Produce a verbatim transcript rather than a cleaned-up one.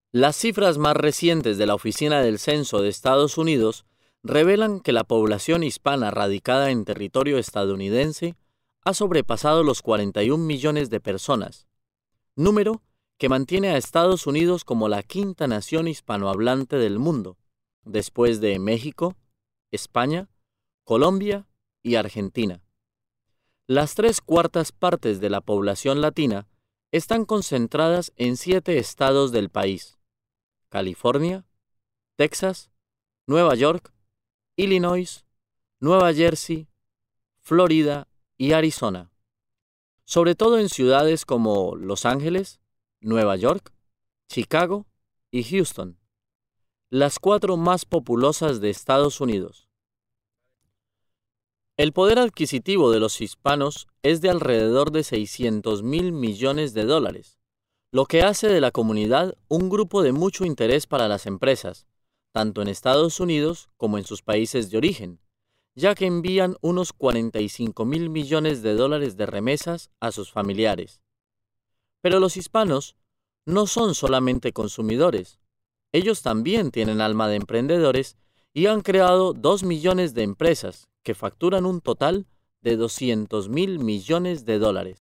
Las cifras más recientes de la Oficina del Censo de Estados Unidos revelan que la población hispana radicada en territorio estadounidense ha sobrepasado los cuarenta y un millones de personas, número que mantiene a Estados Unidos como la quinta nación hispanohablante del mundo, después de México, España, Colombia y Argentina. Las tres cuartas partes de la población latina están concentradas en siete estados del país: California, Texas, Nueva York, Illinois, Nueva Jersey, Florida y Arizona, sobre todo en ciudades como Los Ángeles, Nueva York, Chicago y Houston, las cuatro más populosas de Estados Unidos. El poder adquisitivo de los hispanos es de alrededor de seiscientos mil millones de dólares, lo que hace de la comunidad un grupo de mucho interés para las empresas, tanto en Estados Unidos como en sus países de origen, ya que envían unos cuarenta y cinco mil millones de dólares de remesas a sus familiares. Pero los hispanos no son solamente consumidores, ellos también tienen alma de emprendedores y han creado dos millones de empresas que facturan un total de doscientos mil millones de dólares.